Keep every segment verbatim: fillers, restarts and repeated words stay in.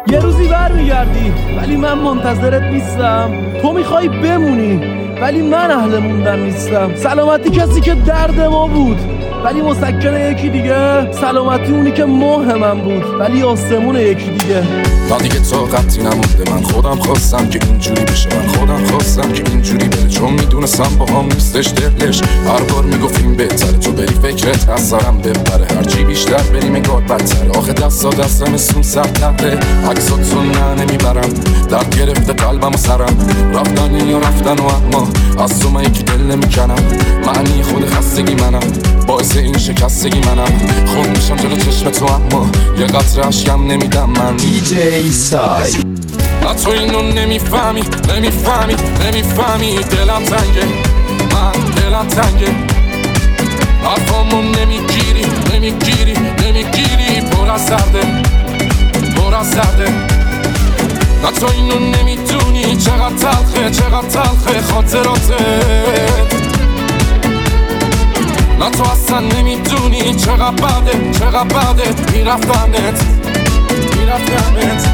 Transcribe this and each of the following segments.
یه روزی برمیگردی ولی من منتظرت نیستم. تو میخوای بمونی ولی من اهل موندن نیستم. سلامتی کسی که درد ما بود ولی مسکن یکی دیگه. سلامتی اونی که ماه من بود ولی آسمون یکی دیگه. من دیگه طاقتی نمونده، من خودم خواستم که اینجوری بشه، من خودم خواستم که اینجوری بره، چون میدونستم با هم نیستش دلش. هر بار میگفتیم بهتره تو بری فکرت از سرم ببره، هرچی بیشتر بریم انگار بدتره. آخه دستا دستم سون سختره، عکساتو نه نمیبرم، درد گرفته قلبم و سرم. رفتن یا رفتن و اما از تو من یکی دل نمیکنم. معنی خود خستگی منم، باعث این شکستگی منم. خود میشم جلو چشم تو اما یه قطره اشکم نمیدم من. دی جی سای تو اینو نمیفهمی نمیفهمی نمیفهمی. دلم تنگه، من دلم تنگه، حرفامو نمیگیری نمیگیری نمیگیری. پر از درده پر از درده. نه تو اینو نمیدونی چقدر تلخه چقدر تلخه خاطراتت. نه تو اصلا نمیدونی چقدر بده چقدر بده میرفتنت میرفتنت.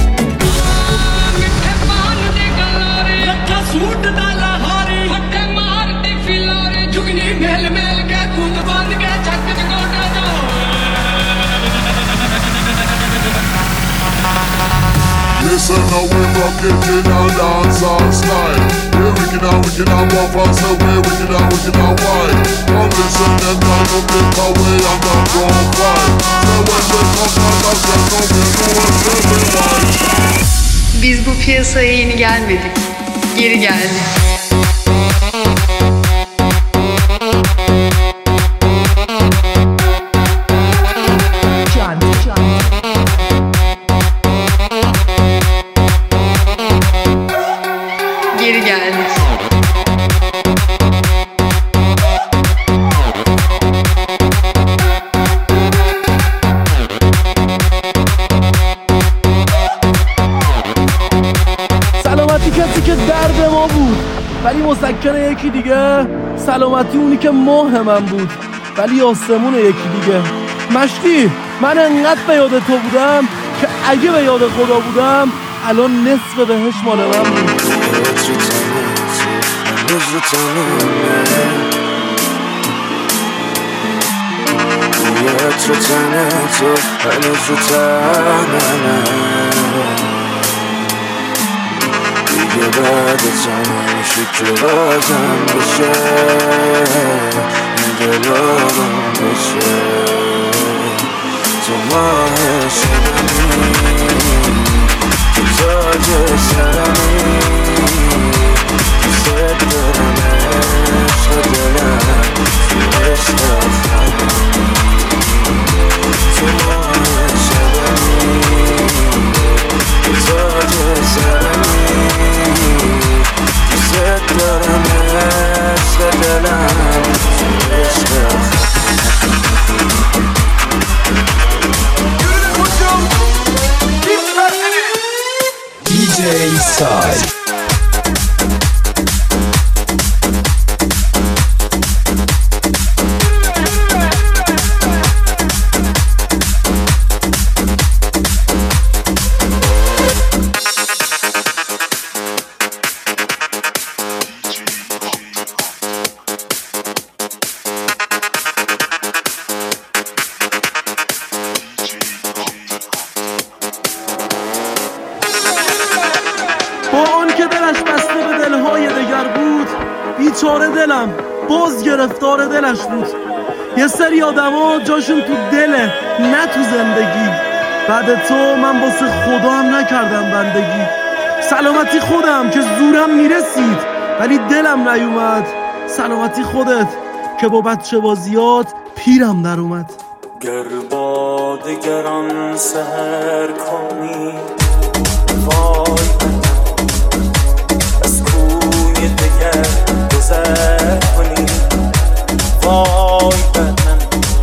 सूट डाला हारी हक्के मारती फिलारे जुगनी मेल मेल के खुद बन के छक कोटा जो. Listen now we rockin' in our dancehall style. We're wicked and wicked and walk fast away, wicked and wicked and wide. Come listen them down up the away and the wrong fight. So when they come out of the come you know it's everyone. Biz bu piyasaya yeni gelmedik. Geri geldi. Geri geldi. سلامتی کسی که درد ما بود ولی مسکن یکی دیگه. سلامتی اونی که ماه من بود ولی آسمون یکی دیگه. مشتی من انقدر به یاد تو بودم که اگه به یاد خدا بودم الان نصف بهش مال من بود. دیگه بعد تو نمیشه که بازم بشه این دل آروم بشه. تو ماه شدنی تو تاج سرمی دوست دارم عشق دلم تو عشق خواهی. تو ماه شدنی تو تاج سرمی دوست دارم عشق دلم تو عشق دی جی سای. بیچاره دلم باز گرفتار دلش بود. یه سری آدما جاشون تو دله نه تو زندگی. بعد تو من واسه خدا هم نکردم بندگی. سلامتی خودم که زورم میرسید ولی دلم نیومد. سلامتی خودت که با بچه بازیات پیرم در اومد. گر با دگران سهر کنی وای از کوی دگر گذر کنی وای بر من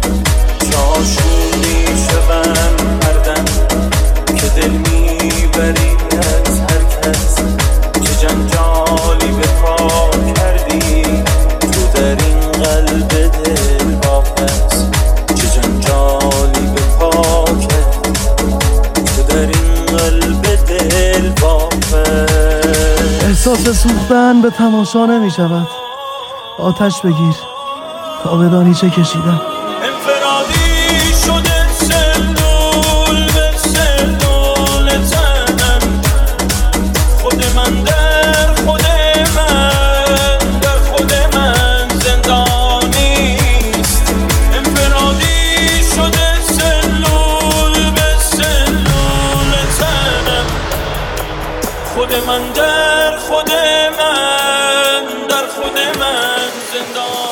چاشونی شوم هردم که دل میبری از هر کس. چه جنجالی به پا کردی تو در این قلب دل واپس. چه جنجالی به پا کردی تو در این قلب احساس سوختن به تماشا نمی شود. آتش بگیر تا بدانی چه کشیدم. انفرادی شده سلول به سلول تنم، خود من در خود من در خود من زندانیست. انفرادی شده سلول به سلول تنم، خود من در خود من در خود من زندانی.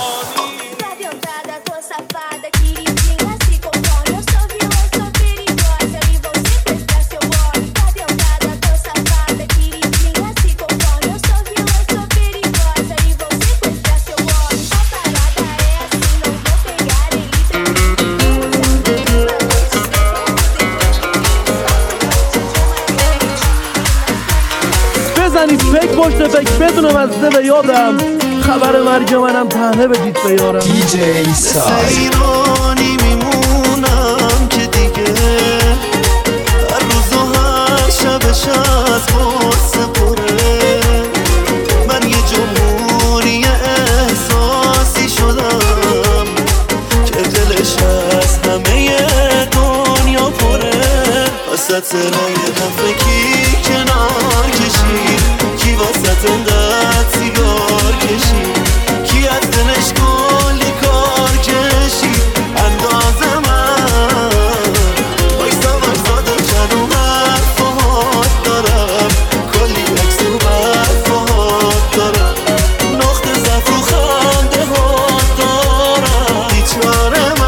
بزنید فکر پشت فکر بدونم از ده به یادم، خبر مرگ منم تنه بدید به یارم. دی جی سای ایرانی میمونم که دیگه هر روز و هر شبش از غصه پره. من یه جمهوری احساسی شدم که دلش از همه دنیا پره. وسط رای دفعه کی کنار کشید، کی واسط انقدر سیگار کشید، کی از دلش کلی کار کشید اندازه من. بایستا بایستا دو چنو حرفات دارم، کلی عکس و برفات دارم، نقطه ضعف و خنده هات دارم. بیچاره من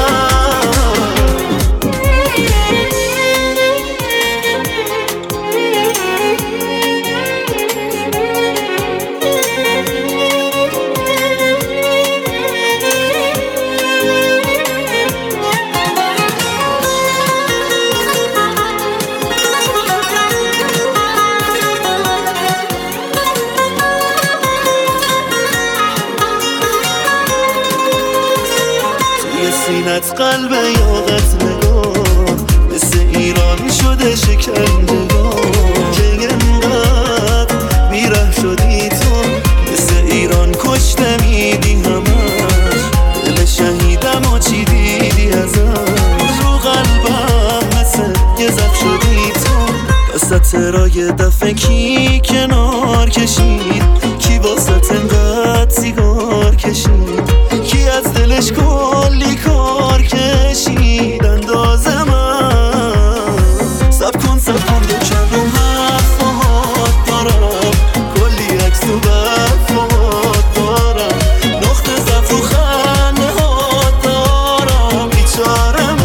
سینت قلب یاقت نگاه، مثل ایران شده شکنجهگاه. که انقدر بیره شدی تو، مثل ایران کشته میدی همش. دل شهیدم و چی دیدی ازش، رو قلبم مثل یه زخم شدی تو. وسط رای دفعه کی کنار کشید، کی واسط انقدر سیگار کشید، کی از دلش کلی کار کشید اندازه من. سب کن سب کن دو چند و حرفات دارم، کلی عکس و برفات دارم، نقطه ضعف و خنده هات دارم. بیچاره من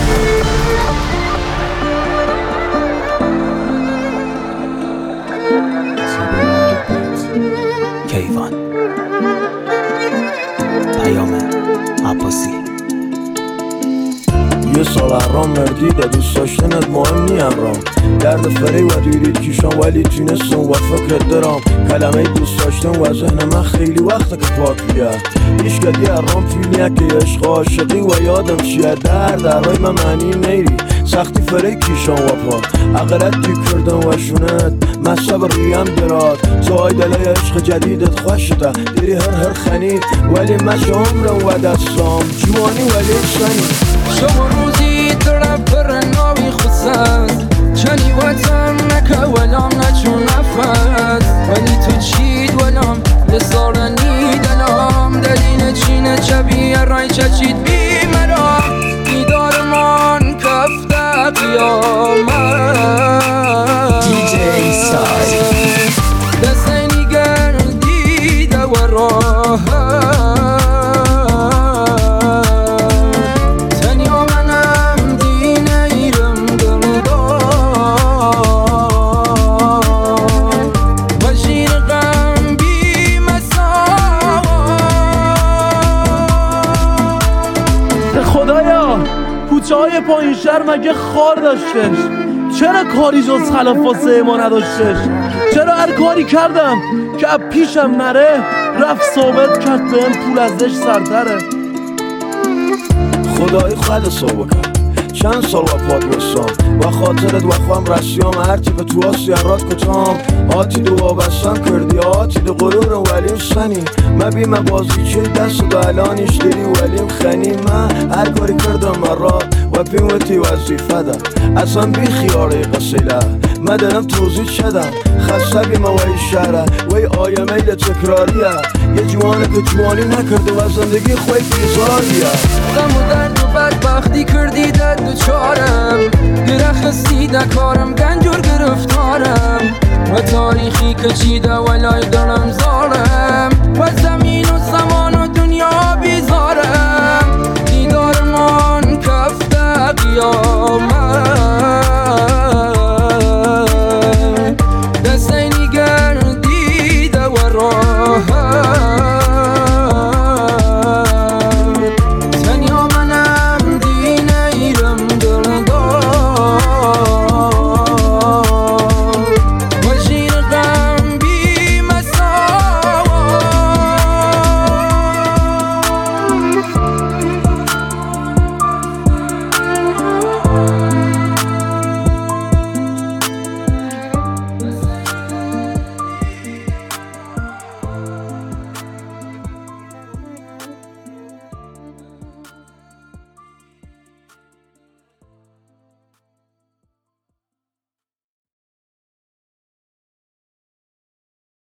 کیوان پیام عباسی. یه سال هرام مردیده دوست داشتنت مهم نی امرام، درد فری و دیرید کیشان ولی تونستم و فکرت دارم. کلمه دوست داشتن و ذهن من خیلی وقته که پاک بیه. ایش کدی هرام فیلیه که عشق عاشقی و یادم چیه، در درهای من معنی نیری سختی فری کیشان و پا. اقلت دی کردن و شونت مصب ریم دراد، تو های دلای عشق جدیدت خوشته دیری هر هر خنید، ولی مش عمرم و دستام جوانی ولی سنی. شما روزی طرف پر ناوی خصد، چنی وطن نکه ولام نچون نفت، ولی تو چید ولام لسارنی دلام. دلین چین چبیه رای چچید بی مرا، دیدار من کفته قیامت. دی جی سای دستینی گردیده و راحت، کوچه های پایین شهر مگه خار داشتش؟ چرا کاری جز خلاف واسه ما نداشتش؟ چرا هر کاری کردم که اب پیشم نره، رفت ثابت کرد بهم پول ازش سرتره. خدای خلصو بکن چند سال و پاد بستم و خاطرت وقوام رسیام هرچی به تو آسی اراد کتام آتی دو وابستم کردی آتی دو غرور ولیم سنی ما بی ما بازی چه دست دو الانیش دیدی ولیم خنی ما هر کاری کردم مرات و پیموتی وظیفه ده اصلا بی خیاره قصیله ما دارم توضیح شدم خسته بی ما وی شهره وی آیه میل تکراریه یه جوانه که جوانی نکرده و زندگی خوی بیزاریه غم و درد و بدبختی کردی در دو چارم گرخستی دکارم گنجور گرفتارم و تاریخی که چیده ولای دارم